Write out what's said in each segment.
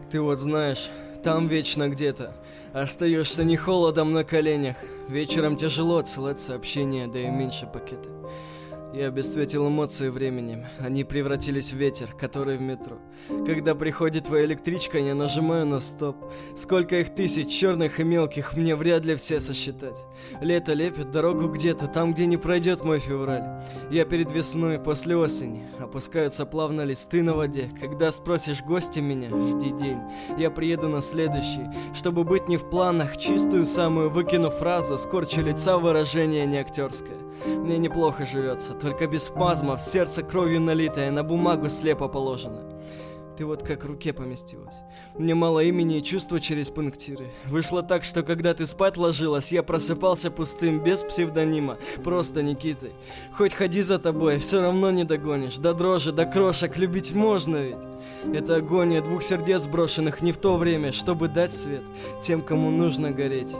Ты вот знаешь, там вечно где-то остаешься не холодом на коленях. Вечером тяжело отсылать сообщения, да и меньше пакеты. Я обесцветил эмоции временем. Они превратились в ветер, который в метро. Когда приходит твоя электричка, я нажимаю на стоп. Сколько их тысяч, черных и мелких, мне вряд ли все сосчитать. Лето лепит дорогу где-то, там, где не пройдет мой февраль. Я перед весной, после осени. Опускаются плавно листы на воде. Когда спросишь гостя меня, жди день. Я приеду на следующий. Чтобы быть не в планах, чистую самую выкину фразу. Скорчу лица, выражение не актерское. Мне неплохо живется, только без спазмов, сердце кровью налитое, на бумагу слепо положено. Ты вот как в руке поместилась. Мне мало имени и чувства через пунктиры. Вышло так, что когда ты спать ложилась, я просыпался пустым, без псевдонима, просто Никитой. Хоть ходи за тобой, все равно не догонишь. До дрожи, до крошек любить можно ведь. Это агония двух сердец, брошенных не в то время, чтобы дать свет тем, кому нужно гореть.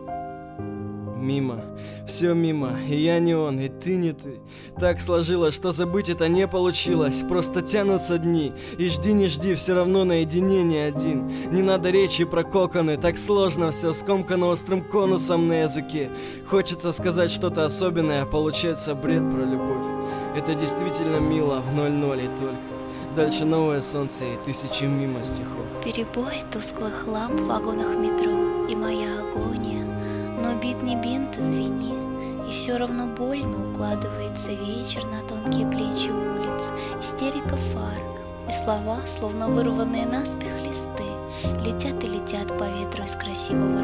Мимо, все мимо, и я не он, и ты не ты. Так сложилось, что забыть это не получилось. Просто тянутся дни, и жди не жди, все равно наедине не один. Не надо речи про коконы, так сложно все, скомкано острым конусом на языке. Хочется сказать что-то особенное, а получается бред про любовь. Это действительно мило в 0-0 и только. Дальше новое солнце и тысячи мимо стихов. Перебой тусклых ламп в вагонах метро и моя агония. Но бит не бинт, извини, и все равно больно укладывается вечер на тонкие плечи улиц, истерика фар, и слова, словно вырванные наспех листы, летят и летят по ветру из красивого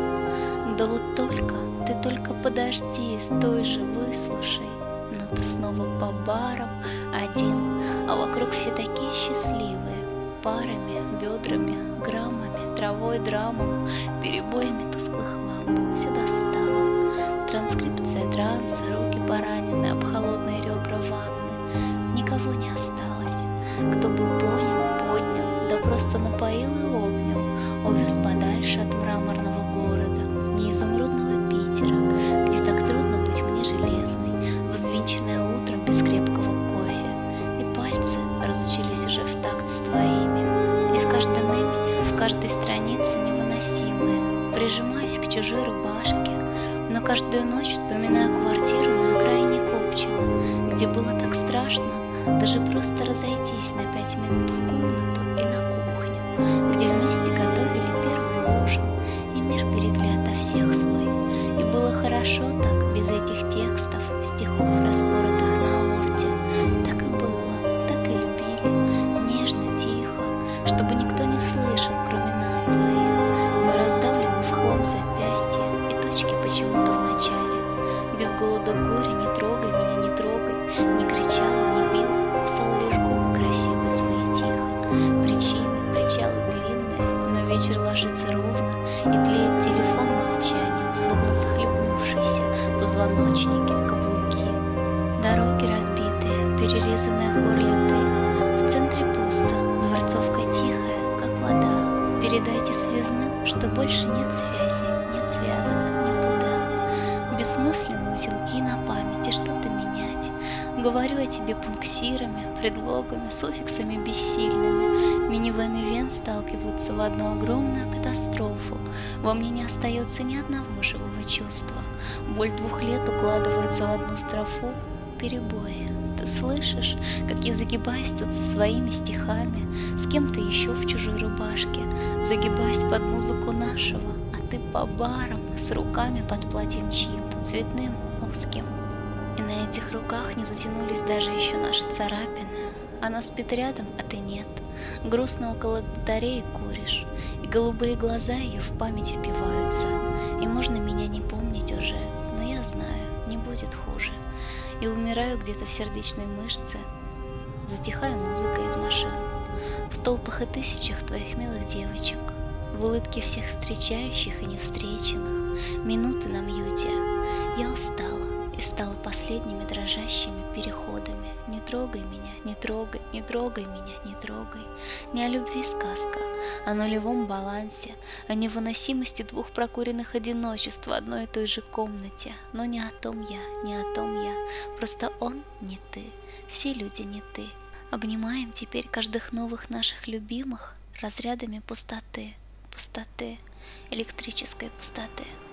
рта. Да вот ты только подожди, стой же, выслушай, но ты снова по барам один, а вокруг все такие счастливые, парами, бедрами, граммами, травой, драмом, перебоями тусклых ламп. Все достало. Транскрипция транса, руки поранены об холодные ребра ванны. Никого не осталось. Кто бы понял, поднял, да просто напоил и обнял, увез подальше от мраморного города, не изумрудного Питера, где так трудно быть мне железной, взвинченная утром без крепкого кофе. И пальцы разучились уже в такт с твоими. И в каждом имени, в каждой странице невыносимое. Прижимаюсь к чужой рубашке, но каждую ночь вспоминаю квартиру на окраине Купчино, где было так страшно даже просто разойтись на 5 минут в комнату и на кухню, где вместе готовили первый ужин, и мир берегли ото всех свой. И было хорошо так, без этих текстов, стихов, распоротых на орте. Так и было, так и любили, нежно, тихо, чтобы никто не слышал, кроме нас двоих. Мы раздавлены в хлам запястья и точки почему-то в начале. Без голода горя не трогай меня, не трогай, не кричала, не била, кусала лишь губы красивые свои тихо. Причины, причалы длинные, но вечер ложится ровно, и тлеет телефон молчанием, словно захлебнувшийся, позвоночники, каблуки. Дороги разбитые, перерезанные в горле ты. В центре пусто, дворцовка тихая, как вода. Передайте связным, что больше нет связи, нет связок, нет туда. Бессмысленные узелки на памяти, что-то менять. Говорю о тебе пунктирами, предлогами, суффиксами бессильными. Минивэн и вен сталкиваются в одну огромную катастрофу. Во мне не остается ни одного живого чувства. Боль 2 лет укладывается в одну строфу. Перебои. Ты слышишь, как я загибаюсь тут со своими стихами, с кем-то еще в чужой рубашке, загибаюсь под музыку нашего, а ты по барам, с руками под платьем чьим-то цветным, узким. И на этих руках не затянулись даже еще наши царапины. Она спит рядом, а ты нет. Грустно около батареи куришь, и голубые глаза ее в память впиваются. И можно меня не помнить уже, но я знаю, не будет хуже. И умираю где-то в сердечной мышце. Затихаю музыка из машин. В толпах и тысячах твоих милых девочек, в улыбке всех встречающих и невстреченных, минуты на мьюте. Я устала и стала последними дрожащими переходами. Не трогай меня, не трогай, не трогай меня, не трогай. Не о любви сказка, о нулевом балансе, о невыносимости 2 прокуренных одиночеств в одной и той же комнате. Но не о том я, не о том я. Просто он не ты, все люди не ты. Обнимаем теперь каждых новых наших любимых, разрядами пустоты, электрической пустоты.